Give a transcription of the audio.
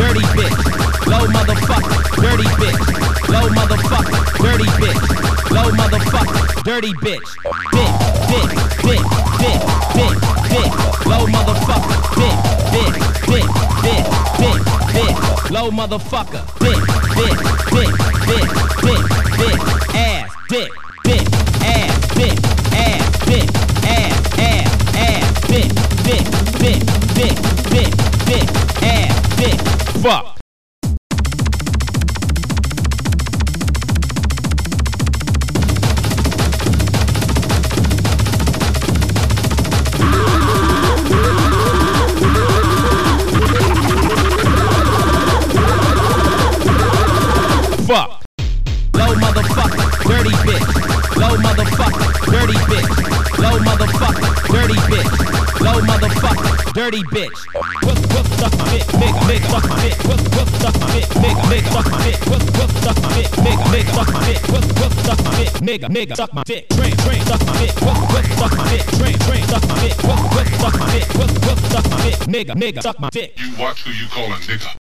dirty bitch. Low motherfucker, dirty bitch. Low motherfucker, dirty bitch. Low motherfucker, dirty bitch. Bitch, bitch, bitch, bitch, bitch, bitch. Low motherfucker, bitch, bitch, bitch, bitch, bitch, bitch. Low motherfucker, bitch, bitch, bitch, bitch, bitch, bitch. Ass, dick, bitch, ass, bitch, ass, bitch, ass, ass, ass, bitch, bitch, bitch, bitch, bitch, bitch, ass, bitch. Fuck. Fuck. Low motherfucker, dirty bitch. Low motherfucker, dirty bitch. Low motherfucker, dirty bitch. Low motherfucker, dirty bitch. Whoop, suck my dick, nigga, suck my dick. Whoop, suck my dick, nigga, suck my dick. Whoop, suck my dick, nigga, suck my dick. Whoop, suck my dick, nigga, suck my dick. Train, suck my dick. Whoop, suck my dick. Train, suck my dick. Whoop, suck my dick. Whoop, suck my dick, nigga, suck my dick. You watch who you call a nigga.